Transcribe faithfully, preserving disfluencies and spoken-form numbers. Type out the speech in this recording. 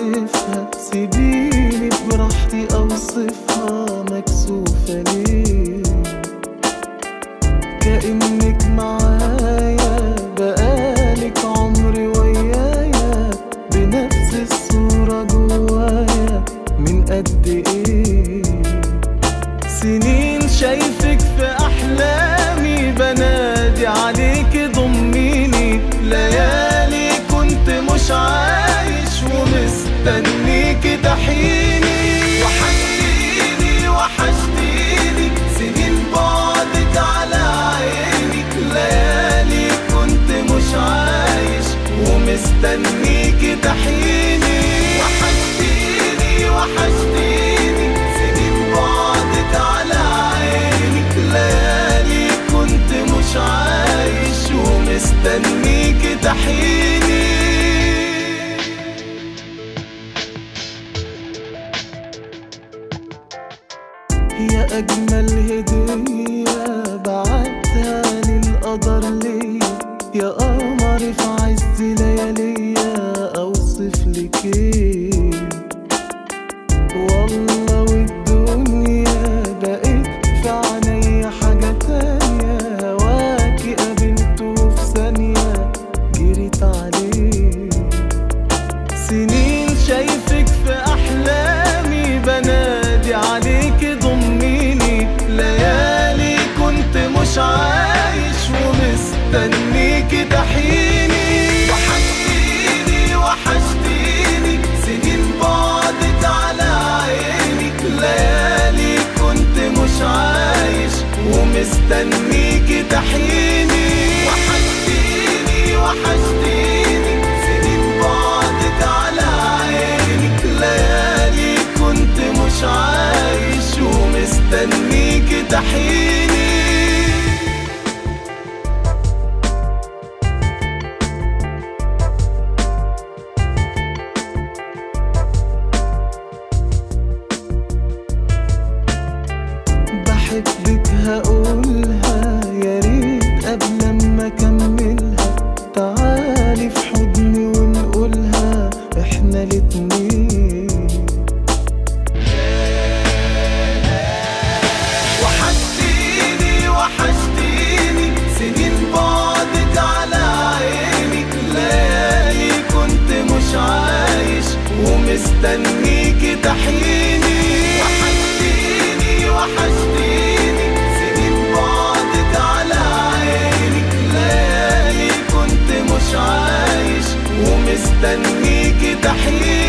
عارفها، سيبيني براحتي اوصفها، مكسوفة ليه كأنك معايا، بقالك عمري ويايا، بنفس الصورة جوايا من قد ايه سنين. شايفك في احلامي، بنادي عليكي ضميني، ليالي كنت مش عايش ومستنيكي تحيني. وحشتيني وحشتيني سنين بعدك على عيني، ليالي كنت مش عايش ومستنيكي تحيني. وحشتيني وحشتيني سنين بعدك على عيني، ليالي كنت مش عايش ومستنيكي تحيني. يا أجمل هدية بعتها للقدر ليا، يا قمر في عز لياليا، أوصفلك ايه والله والدنيا بقيت في عينيا حاجة تانية، هواكي قابلته في ثانية جريت عليه. سنين شايفك في أحلامي، بنادي عليكي ضميني، ليالي كنت مش عايش ومستنيكي تحيني. وحشتيني وحشتيني سنين بعدك على عيني، ليالي كنت مش عايش ومستنيكي تحيني. وحشتيني وحشتيني سنين بعدك على عيني، ليالي كنت مش عايش ومستنيكي تحيني. بحبك هقولها، يا ريت قبل ما اكملها، تعالي في حضني ونقولها احنا الاتنين. وحشتيني وحشتيني سنين بعدك على عيني، ليالي كنت مش عايش ومستنيكي تحيني. وحشتيني وحشتيني سنين بعدك على عيني، ليالي كنت مش عايش ومستنيكي تحيني.